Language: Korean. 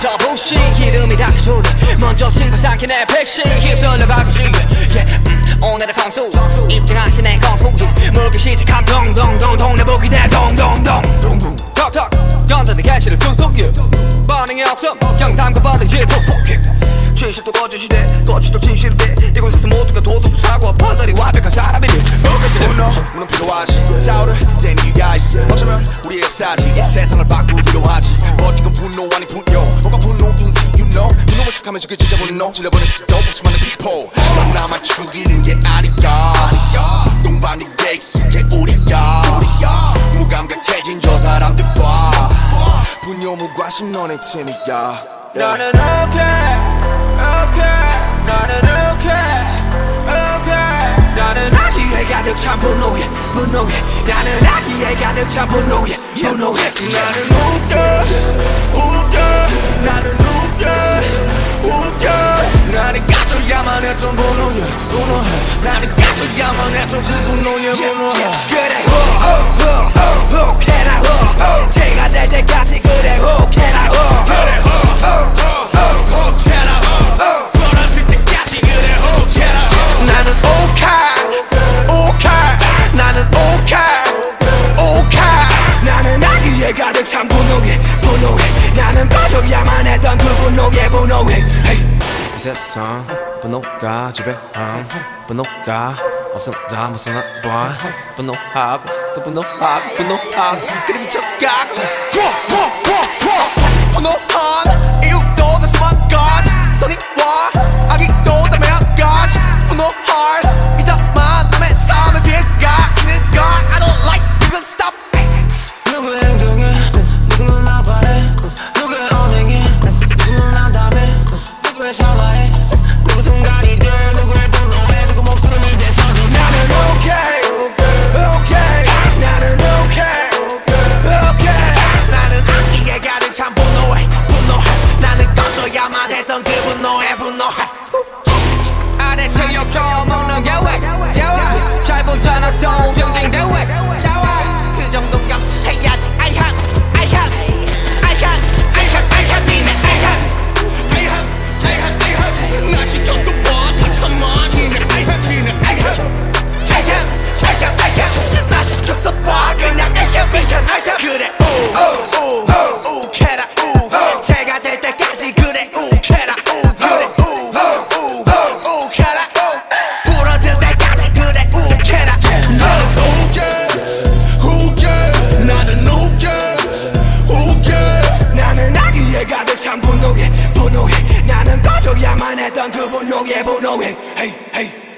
더 부신 기름이 닿기 전에 먼저 칭찬삼킨 내 백신 휩쓸려 가기 준비 오늘의 선수 입증하신 내 건수 물기 시작한 동동동동 내 보기 내 동동동 턱턱 연단의 개시를 툭툭 반응이 없어 영담과 버리지 푹푹 진실도 거짓이돼 거짓도 진실이돼 이곳에서 모두가 도둑 사고 판단이 완벽한 사람이니 문은 필요하지 싸우려 된 이유가 있어 어쩌면 우리의 역사지 이 세상을 바꾸기로 하지 어디건 분노 아니 분노 뭐가 분노인지 you know 분노를 척하면서 그 진짜 분노 질러버릴 수도 없지 많은 people 넌 나만 죽이는 게 아니야 동반이 게 익숙해 우리야 무감각해진 저 사람들 봐 분노 무관심 너네 팀이야 나는 okay 나는 okay 나는 아기에 가득 찬 분노에 나는 아기에 가득 찬 분노에 나는 웃겨 나는 웃겨 나는 가져야만 했던 분노에 나는 가져야만 했던 그 분노에 그래 혹해라 혹 제가 될 때까지 그래 혹해라 혹 혹해라 혹 벌어질 때까지 그래 혹해라 혹 나는 오케이 나는 오케이 나는 아기에 가득 찬 분노에 나는 꺼져야만 했던 그 분노에 이 세상 분노가 지배함 분노가 없어 다 못 살아봐 분노하고 또 분노하고 그래 미쳐가고 분노한 이유도 다 수만까지 선의와 악의도 다 매한까지 분노할 수 있다만 남의 삶에 비해가 있는 걸 I don't like you can stop 누구의 행동에 누구는 나빠해 누구의 언행에 누구는 난담해 누구의 샤라해 누구 순간이들 누구의 분노에 누구 목숨을 대서도 나는 okay 나는 okay 나는 악기에 가득 찬 분노해 나는 꺼져야만 했던 그 분노해 아래 체력 좀 먹는 계획 잘 붙여놨던 경쟁 대회 그 정도 감수해야지 I have 나 시켰어 봐 참아 힘내 I have 나 시켰어 봐 그냥 I have 그래 오 캐라 오 제가 될 때까지 그래 오 캐라 오 그래 오 캐라 오 부러질 때까지 그래 오 캐라 나는 나는 나는 아기에 가득 찬 분노에 나는 꺼져야만 했던 그 분노에 hey